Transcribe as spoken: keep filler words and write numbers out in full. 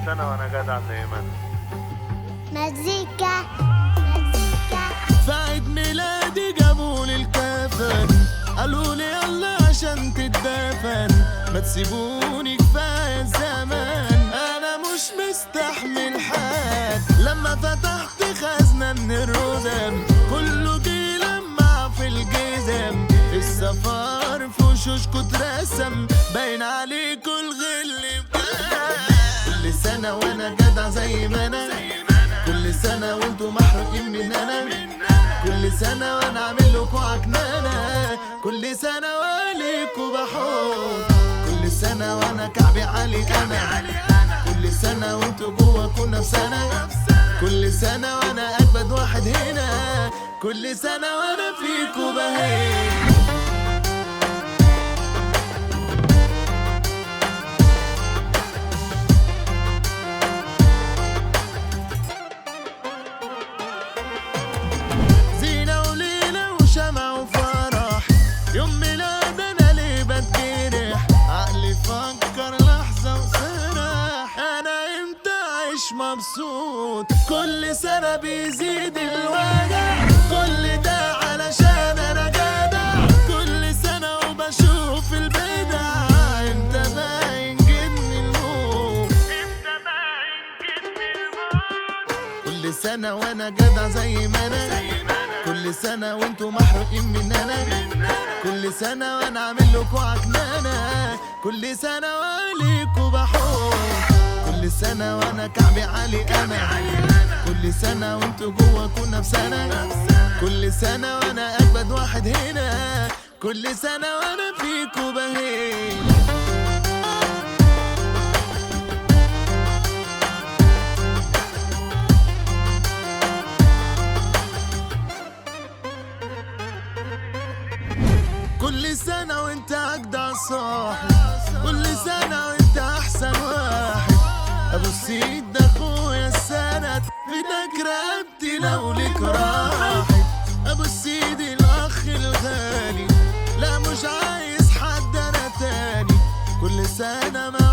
سنة وانا جدع زي ما انا. مزيكا مزيكا. في عيد ميلادي جابولي الكفن، قالولي يلا عشان تتدفن، ما تسيبوني كفاية الزمان، انا مش مستحمل حد. لما فتحت خزنة من الردم كله جه لمع في الجزم، السفر في وشوشكوا اترسم، باين عليكوا الغل بجد. كل سنة وانا جدع زي ما انا، كل سنة وانتوا محروقين من انا، كل سنة وانا عاملكوا عكنانة، كل سنة وعليكوا بحوط، كل سنة وانا كعبي عالي انا، كل سنة وانتوا جواكوا نفسنا، كل سنة وانا اجمد واحد هنا، كل سنة وانا فيكوا بهيت. يوم ميلاد انا ليه بتجرح، عقلي فكر لحظة وسرح، انا امتى اعيش مبسوط؟ كل سنة بيزيد الوجع، كل ده علشان انا جدع، كل سنة وبشوف البدع، امتى بقى ينجدني الموت؟ امتى بقى ينجدني الموت؟ كل سنة وانا جدع زي ما انا، كل سنة وانتوا محروقين من انا، كل سنة وانا عاملكوا عكنانة، كل سنة وعليكوا بحوط، كل سنة وانا كعبي عالي انا، كل سنة وانتوا جواكوا نفسنا، كل سنة وانا اجمد واحد هنا، كل سنة وانا فيكوا بهيت. كل سنة وانت اجدع صاحب، كل سنة وانت احسن واحد، ابو السيد ده اخويا السند، فداك رقبتي لو ليك راحت، ابو السيد الاخ الغالي، لا مش عايز حد انا تاني، كل سنة ما